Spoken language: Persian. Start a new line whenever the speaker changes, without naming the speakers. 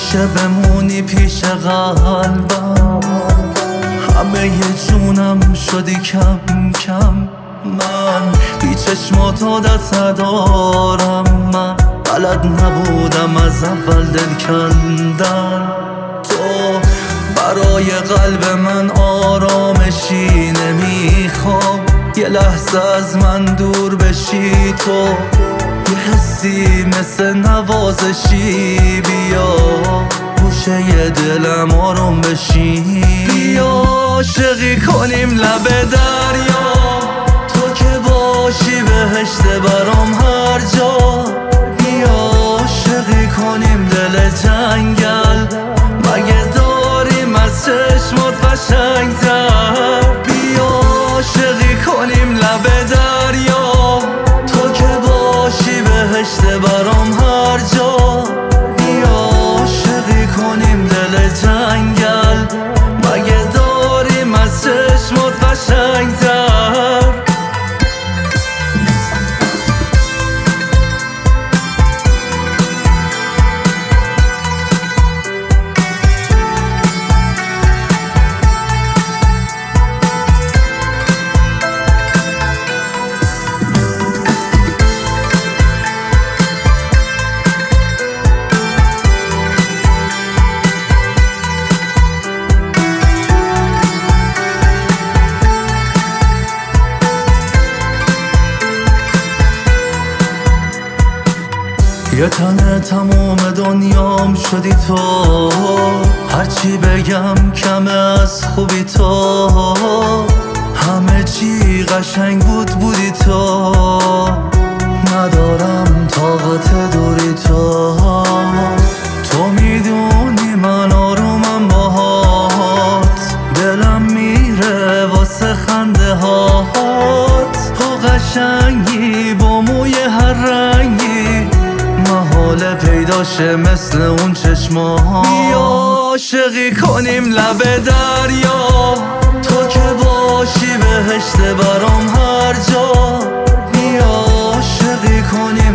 همیشه بمونی پیش قلبم، همه جونم شدی کم کم. من بی چشماتو دست ندارم، من بلد نبودم از اول دل کندن. تو برای قلب من آرامشی، نمیخوام یه لحظه از من دور بشی. تو یه حسی مثل نوازشی، بیا گوشه ی دلم آروم بشی. بیا عاشقی کنیم لب دریا، تو که باشی بهشت برام هر جا. بیا عاشقی کنیم دل جنگل، مگه داریم از چشمات قشنگ‌تر. بیا عاشقی کنیم لب دریا، تو که باشی بهشت برام هر جا. بیا عاشقی کنیم دل جنگل، مگه داریم از چشمات قشنگ‌تر. یه تنه تموم دنیام شدی تو، هرچی بگم کمه از خوبی تو. همه چی قشنگ بودی تو، ندارم طاقت دوری تو. تو میدونی من آرومم باهات، دلم میره واسه خنده هات. تو قشنگی با موی هر رنگی، محاله پیداشه مثل اون چشما. بیا عاشقی کنیم لب دریا، تو که باشی بهشت برام هر جا. بیا عاشقی کنیم